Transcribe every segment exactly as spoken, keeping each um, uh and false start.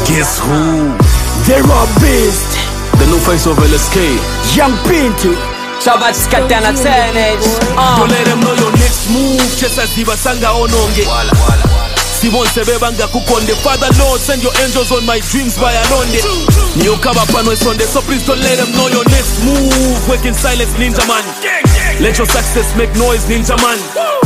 Guess who? The Rob Beast, the new face of L S K, Young Pinto. Shabat Katana Teenage. Uh. Don't let them know your next move. Chesa zibasanga ononge. Wala wala. Simon sebebanga kukonde. Father Lord, send your angels on my dreams by alonde. Nyokaba pano Sunday, so please don't let them know your next move. Work in silence, ninja man. Let your success make noise, ninja man.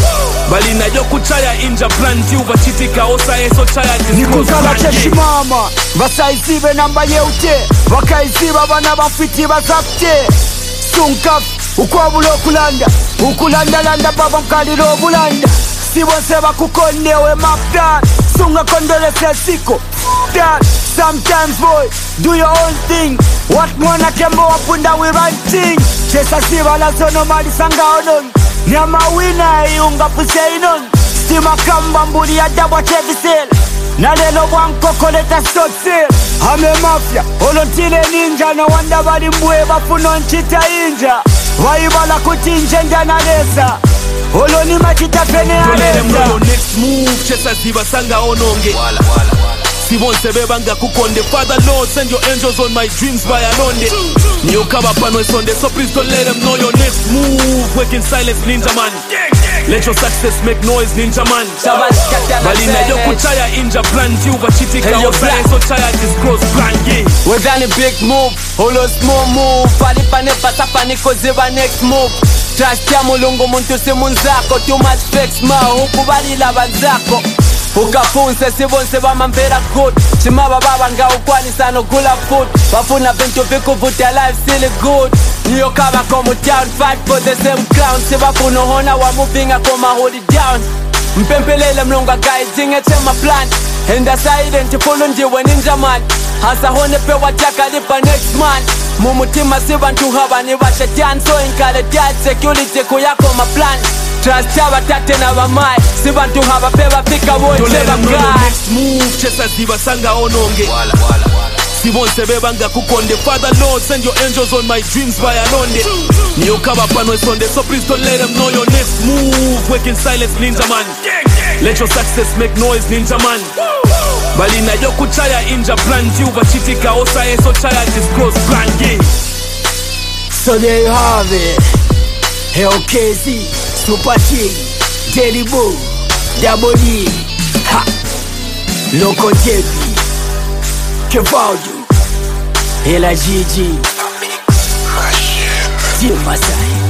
Balina yoku chaya inja planti uvachitika osa eso chaya Nikukala cheshimama Vasaizibe namba yeute Wakaiziba bana bafiti bazapte Sunkaf ukwabula okulanda Ukulanda landa baba mkalilo obulanda Sibonse bakukonde we mapdan Sunga kondole sesiko that. Sometimes boy, do your own thing. What mwana kembo wapunda we ranting Chesa siba la sono mali sanga onon Nyama wina iunga puseinon Stima kamba mbuli ya dabwa chevisel Na lelo wanko koleta stotsel Hame mafia, olontile ninja Na wanda bali mbue bafuno nchita inja Waibala kutinjenda na lesa Oloni machita pene ya lesa Don't let them know your next move. Chesa ziba sanga ononge. Wala wala wala. Simon sebebanga kukonde. Father Lord, send your angels on my dreams by alonde. Nyokaba pano Sunday, so please don't let them know your next move. Work in silence, ninja man. Let your success make noise, ninja man. Balina yoku chaya inja planti uvachitika osa so chaya disclose plan yeah. Without a big move, holo small move. Pali pane pasa pane koziba next move. Trust ya mulungu muntu si munzako. Too much flex ma hukubali labanzako. Ukafunse sibonse bamambera good. Chimaba baba nga ukwani sano gula food. Bafuna bintu bikuvuta life still good. New kaba komu town, fight for the same crown. Sibafuna hona wa moving akoma hold it down. Mpempelele mlonga guiding eche my plan. Enda side ntifulu njiwe ninja man. Hasa hone pe wataka lipa next man. Mumutima sibantu haba ni bashetan. So inkale dad security kuyako my plan. Trust yaba tate na bamai. Sibantu haba peba pika boy. Don't let them know your next move. Chesa ziba sanga ononge. Wala wala wala. Simon sebebanga kukonde. Father Lord, send your angels on my dreams by alonde. Nyokaba pano Sunday, so please don't let them know your next move. Work in silence, ninja man. Let your success make noise, ninja man. Balina yoku chaya inja planti uvachitika osa eso chaya disclose plan yeah. So there you have it. L K Z, Super T, Daily Boo, Double E, ha, Loco J P, Kevaldo, Ela G G, Tio Masai.